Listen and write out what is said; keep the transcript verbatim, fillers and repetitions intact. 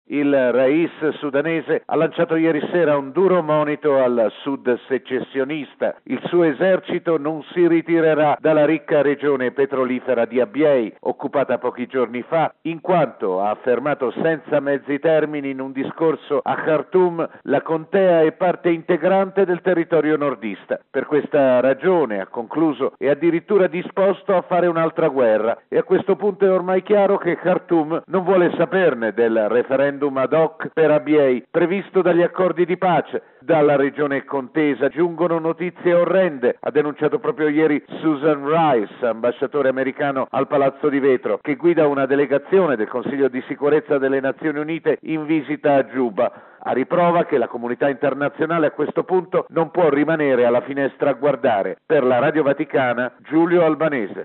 Il Rais sudanese ha lanciato ieri sera un duro monito al sud secessionista. Il suo esercito non si ritirerà dalla ricca regione petrolifera di Abyei, occupata pochi giorni fa, in quanto, ha affermato senza mezzi termini in un discorso a Khartoum, la contea è parte integrante del territorio nordista. Per questa ragione, ha concluso, è addirittura disposto a fare un'altra guerra e a questo punto è ormai chiaro che Khartoum non vuole saperne del referendum ad hoc per Abyei previsto dagli accordi di pace. Dalla regione contesa giungono notizie orrende, ha denunciato proprio ieri Susan Rice, ambasciatore americano al Palazzo di Vetro, che guida una delegazione del Consiglio di sicurezza delle Nazioni Unite in visita a Giuba, a riprova che la comunità internazionale a questo punto non può rimanere alla finestra a guardare. Per la Radio Vaticana, Giulio Albanese.